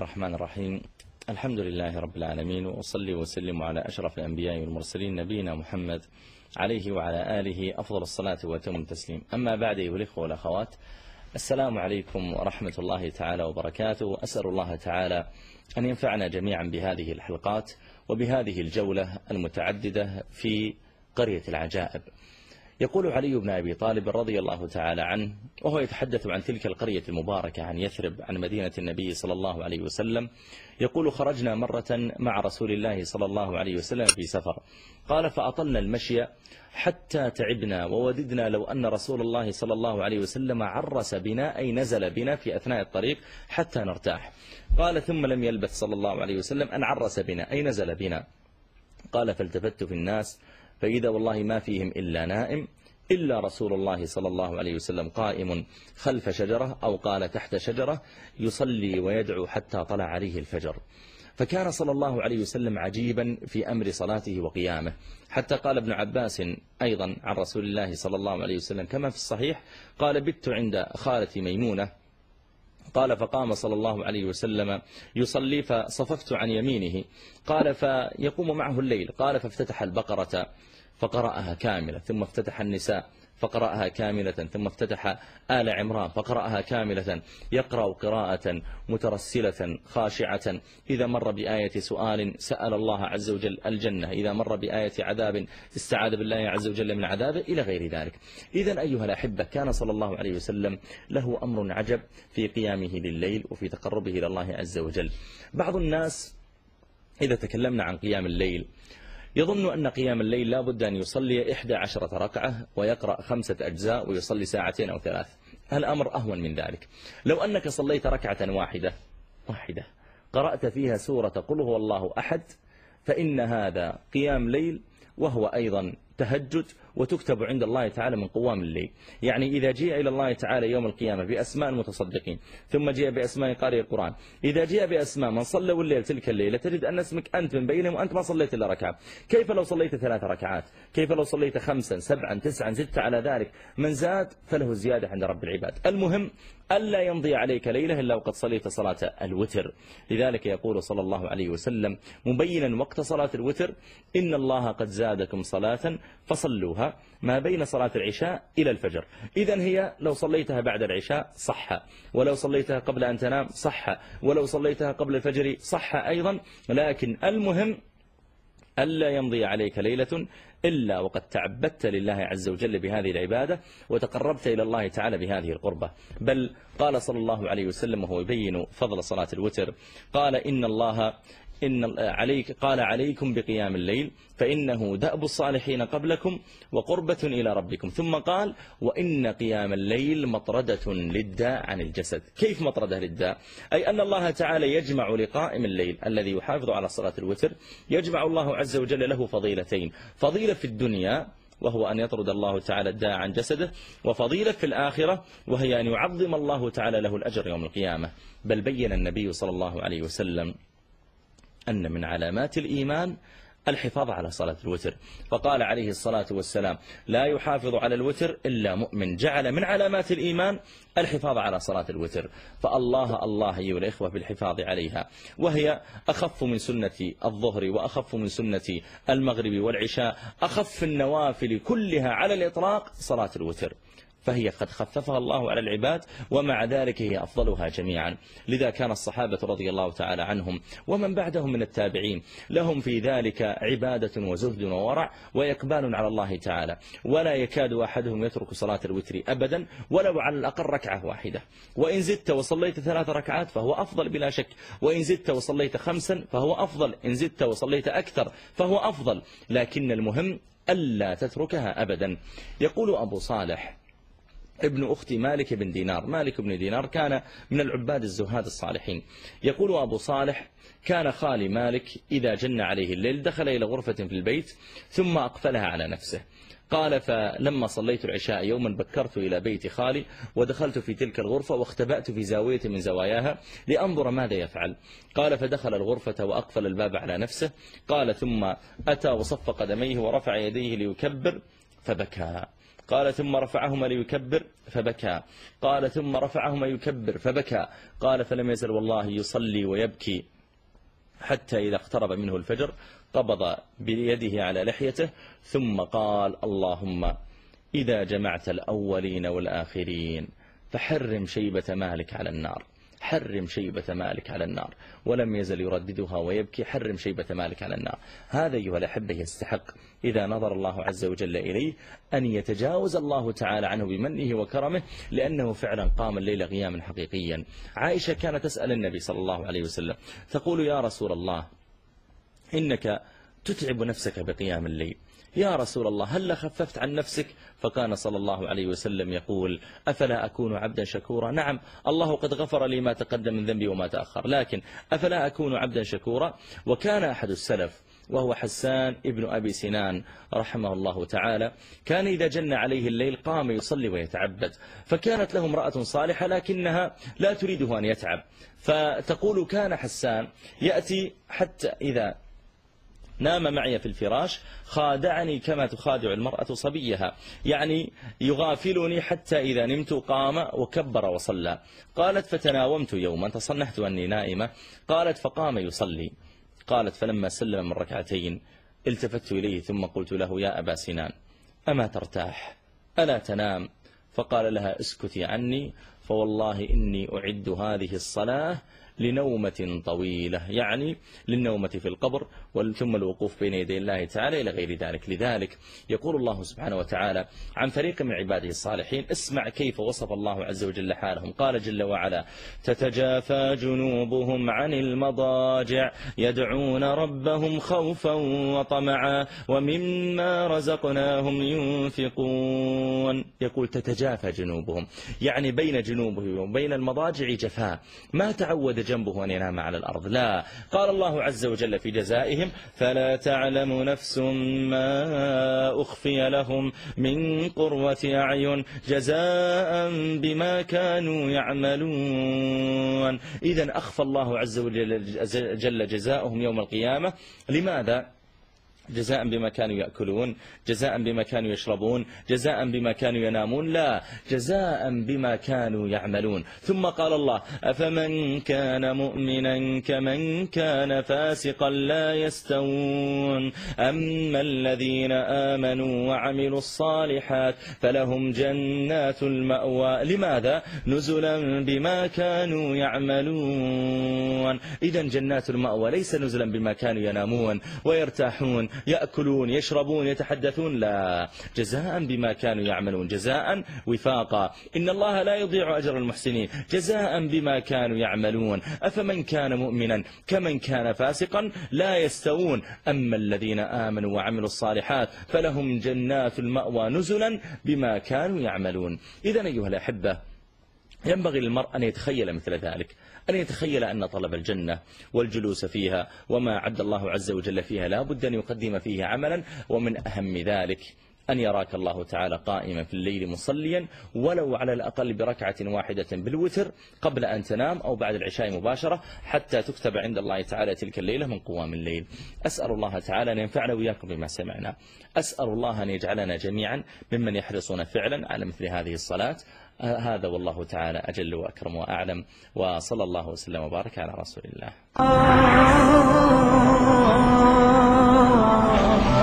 الرحمن الرحيم. الحمد لله رب العالمين، وأصلي وسلم على أشرف الأنبياء والمرسلين نبينا محمد عليه وعلى آله أفضل الصلاة وأتم التسليم. أما بعد، أيها الإخوة والأخوات، السلام عليكم ورحمة الله تعالى وبركاته. أسأل الله تعالى أن ينفعنا جميعا بهذه الحلقات وبهذه الجولة المتعددة في قرية العجائب. يقول علي بن أبي طالب رضي الله تعالى عنه وهو يتحدث عن تلك القرية المباركة، عن يثرب، عن مدينة النبي صلى الله عليه وسلم، يقول: خرجنا مرة مع رسول الله صلى الله عليه وسلم في سفر، قال: فأطلنا المشي حتى تعبنا ووددنا لو أن رسول الله صلى الله عليه وسلم عرس بنا، أي نزل بنا في أثناء الطريق حتى نرتاح. قال: ثم لم يلبث صلى الله عليه وسلم أن عرس بنا، أي نزل بنا. قال: فالتفت في الناس فإذا والله ما فيهم إلا نائم، إلا رسول الله صلى الله عليه وسلم قائم خلف شجرة، أو قال تحت شجرة، يصلي ويدعو حتى طلع عليه الفجر. فكان صلى الله عليه وسلم عجيبا في أمر صلاته وقيامه، حتى قال ابن عباس أيضا عن رسول الله صلى الله عليه وسلم كما في الصحيح، قال: بت عند خالتي ميمونة، قال: فقام صلى الله عليه وسلم يصلي فصففت عن يمينه، قال: فيقوم معه الليل، قال: فافتتح البقرة فقرأها كاملة، ثم افتتح النساء فقرأها كاملة، ثم افتتح آل عمران فقرأها كاملة، يقرأ قراءة مترسلة خاشعة، إذا مر بآية سؤال سأل الله عز وجل الجنة، إذا مر بآية عذاب استعاذ بالله عز وجل من عذابه، إلى غير ذلك. إذن أيها الأحبة، كان صلى الله عليه وسلم له أمر عجب في قيامه لليل وفي تقربه إلى الله عز وجل. بعض الناس إذا تكلمنا عن قيام الليل يظن أن قيام الليل لا بد أن يصلي 11 ركعة ويقرأ 5 أجزاء ويصلي 2 أو 3. الأمر أهون من ذلك. لو أنك صليت ركعة واحدة قرأت فيها سورة قل هو الله أحد، فإن هذا قيام ليل، وهو أيضا تهجد، وتكتب عند الله تعالى من قوام الليل. يعني إذا جاء إلى الله تعالى يوم القيامة بأسماء المتصدقين، ثم جاء بأسماء قارئ القرآن، إذا جاء بأسماء من صلوا الليل تلك الليلة، تجد أن اسمك أنت من بينهم وأنت ما صليت إلا ركعة. كيف لو صليت 3 ركعات؟ كيف لو صليت 5 7 9 6 على ذلك؟ من زاد فله زيادة عند رب العباد. المهم ألا يمضي عليك ليلة إلا وقد صليت صلاة الوتر. لذلك يقول صلى الله عليه وسلم مبينا وقت صلاة الوتر: إن الله قد زادكم صلاة فصلوها ما بين صلاة العشاء إلى الفجر. إذن هي لو صليتها بعد العشاء صح، ولو صليتها قبل أن تنام صح، ولو صليتها قبل الفجر صح أيضا، لكن المهم ألا يمضي عليك ليلة إلا وقد تعبدت لله عز وجل بهذه العبادة وتقربت إلى الله تعالى بهذه القربة. بل قال صلى الله عليه وسلم وهو يبين فضل صلاة الوتر، قال: قال: عليكم بقيام الليل فإنه دأب الصالحين قبلكم وقربة إلى ربكم. ثم قال: وإن قيام الليل مطردة للداء عن الجسد. كيف مطردة للداء؟ أي أن الله تعالى يجمع لقائم الليل الذي يحافظ على صلاة الوتر، يجمع الله عز وجل له فضيلتين: فضيلة في الدنيا وهو أن يطرد الله تعالى الداء عن جسده، وفضيلة في الآخرة وهي أن يعظم الله تعالى له الأجر يوم القيامة. بل بين النبي صلى الله عليه وسلم أن من علامات الإيمان الحفاظ على صلاة الوتر، فقال عليه الصلاة والسلام: لا يحافظ على الوتر إلا مؤمن. جعل من علامات الإيمان الحفاظ على صلاة الوتر. فالله الله أيها الإخوة بالحفاظ عليها، وهي أخف من سنة الظهر وأخف من سنة المغرب والعشاء، أخف النوافل كلها على الإطلاق صلاة الوتر، فهي قد خففها الله على العباد، ومع ذلك هي أفضلها جميعا. لذا كان الصحابة رضي الله تعالى عنهم ومن بعدهم من التابعين لهم في ذلك عبادة وزهد وورع وإقبال على الله تعالى، ولا يكاد أحدهم يترك صلاة الوتر أبدا ولو على الأقل ركعة واحدة. وإن زدت وصليت 3 ركعات فهو أفضل بلا شك، وإن زدت وصليت 5 فهو أفضل، إن زدت وصليت أكثر فهو أفضل، لكن المهم ألا تتركها أبدا. يقول أبو صالح ابن أخت مالك بن دينار، مالك بن دينار كان من العباد الزهاد الصالحين. يقول أبو صالح: كان خالي مالك إذا جن عليه الليل دخل إلى غرفة في البيت ثم أقفلها على نفسه. قال: فلما صليت العشاء يوما بكرت إلى بيت خالي ودخلت في تلك الغرفة واختبأت في زاوية من زواياها لأنظر ماذا يفعل. قال: فدخل الغرفة وأقفل الباب على نفسه. قال: ثم أتى وصف قدميه ورفع يديه ليكبر فبكى. قال ثم رفعهما ليكبر فبكى، قال ثم رفعهما يكبر فبكى، قال فلم يزل والله يصلي ويبكي حتى إذا اقترب منه الفجر قبض بيده على لحيته ثم قال اللهم إذا جمعت الأولين والآخرين فحرم شيبة مالك على النار، حرم شيبة مالك على النار. ولم يزل يرددها ويبكي حرم شيبة مالك على النار. هذا أيها الأحبة يستحق إذا نظر الله عز وجل إليه أن يتجاوز الله تعالى عنه بمنه وكرمه، لأنه فعلا قام الليل قياما حقيقيا. عائشة كانت تسأل النبي صلى الله عليه وسلم تقول يا رسول الله إنك تتعب نفسك بقيام الليل، يا رسول الله هل خففت عن نفسك؟ فكان صلى الله عليه وسلم يقول أفلا أكون عبدا شكورا؟ نعم الله قد غفر لي ما تقدم من ذنبي وما تأخر، لكن أفلا أكون عبدا شكورا؟ وكان أحد السلف وهو حسان ابن أبي سنان رحمه الله تعالى كان إذا جن عليه الليل قام يصلي ويتعبد، فكانت له امرأة صالحة لكنها لا تريده أن يتعب، فتقول كان حسان يأتي حتى إذا نام معي في الفراش خادعني كما تخادع المرأة صبيها، يعني يغافلني حتى إذا نمت قام وكبر وصلى. قالت فتناومت يوما تصنحت أني نائمة، قالت فقام يصلي، قالت فلما سلم من ركعتين التفت إليه ثم قلت له يا أبا سنان أما ترتاح ألا تنام؟ فقال لها اسكتي عني فوالله إني أعد هذه الصلاة لنومة طويلة، يعني للنومة في القبر ثم الوقوف بين يدي الله تعالى إلى غير ذلك. لذلك يقول الله سبحانه وتعالى عن فريق من عباده الصالحين اسمع كيف وصف الله عز وجل حالهم، قال جل وعلا تتجافى جنوبهم عن المضاجع يدعون ربهم خوفا وطمعا ومما رزقناهم ينفقون. يقول تتجافى جنوبهم، يعني بين جنوبهم وبين المضاجع جفاء، ما تعود جنبه أن ينام على الأرض، لا. قال الله عز وجل في جزائهم فلا تعلم نفس ما أخفي لهم من قرة أعين جزاء بما كانوا يعملون. إذن أخفى الله عز وجل جزاؤهم يوم القيامة. لماذا؟ جزاء بما كانوا يأكلون، جزاء بما كانوا يشربون، جزاء بما كانوا ينامون، لا، جزاء بما كانوا يعملون. ثم قال الله أفمن كان مؤمنا كمن كان فاسقا لا يستوون أما الذين آمنوا وعملوا الصالحات فلهم جنات المأوى. لماذا؟ نزلا بما كانوا يعملون. إذن جنات المأوى ليس نزلا بما كانوا ينامون ويرتاحون يأكلون يشربون يتحدثون، لا، جزاء بما كانوا يعملون، جزاء وفاقا. إن الله لا يضيع أجر المحسنين، جزاء بما كانوا يعملون. أفمن كان مؤمنا كمن كان فاسقا لا يستوون أما الذين آمنوا وعملوا الصالحات فلهم جنات المأوى نزلا بما كانوا يعملون. إذن أيها الأحبة ينبغي للمرء أن يتخيل مثل ذلك، أن يتخيل أن طلب الجنة والجلوس فيها وما عد الله عز وجل فيها لا بد أن يقدم فيه عملا، ومن أهم ذلك أن يراك الله تعالى قائما في الليل مصليا ولو على الأقل بركعة واحدة بالوتر قبل أن تنام أو بعد العشاء مباشرة حتى تكتب عند الله تعالى تلك الليلة من قوام الليل. أسأل الله تعالى أن ينفعنا وإياكم بما سمعنا، أسأل الله أن يجعلنا جميعا ممن يحرصون فعلا على مثل هذه الصلاة. هذا والله تعالى أجل وأكرم وأعلم، وصلى الله وسلم وبارك على رسول الله.